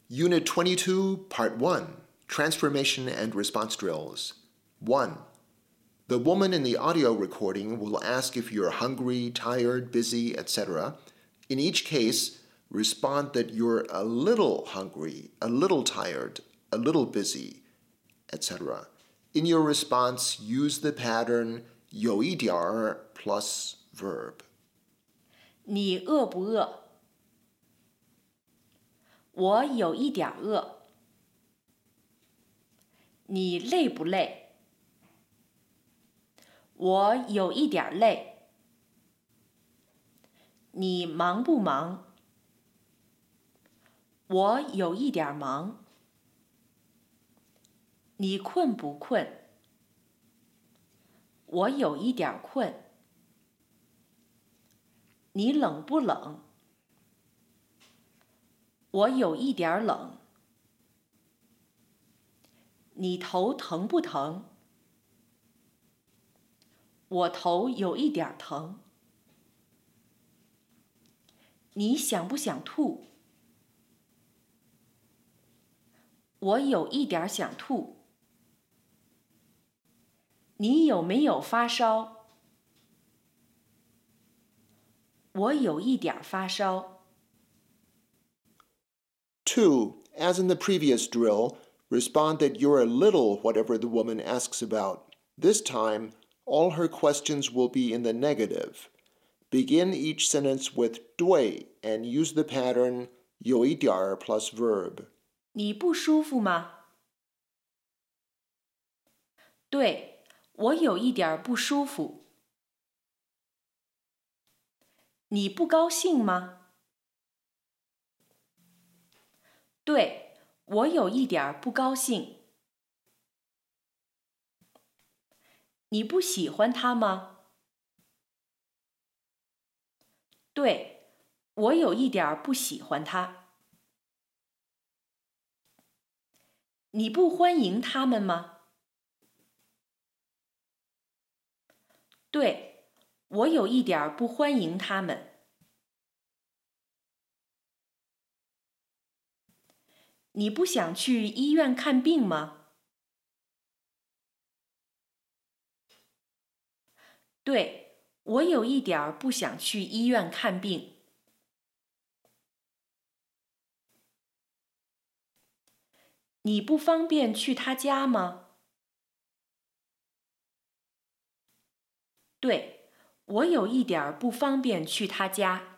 Unit 22, Part 1, Transformation and Response Drills. 1. The woman in the audio recording will ask if you're hungry, tired, busy, etc. In each case, respond that you're a little hungry, a little tired, a little busy, etc. In your response, use the pattern 有一点儿 plus verb. 你饿不饿？我有一点饿。你累不累？我有一点累。你忙不忙？我有一点忙。你困不困？我有一点困。你冷不冷？我有一点冷。你头疼不疼？我头有一点疼。你想不想吐？我有一点想吐。你有没有发烧？我有一点发烧。 2. As in the previous drill, respond that you're a little whatever the woman asks about. This time, all her questions will be in the negative. Begin each sentence with 对 and use the pattern 有一点儿 plus verb. 你不舒服吗？对，我有一点不舒服。你不高兴吗？对，我有一点不高兴。你不喜欢他吗？对，我有一点不喜欢他。你不欢迎他们吗？对，我有一点不欢迎他们。你不想去医院看病吗？对，我有一点不想去医院看病。你不方便去他家吗？对，我有一点不方便去他家。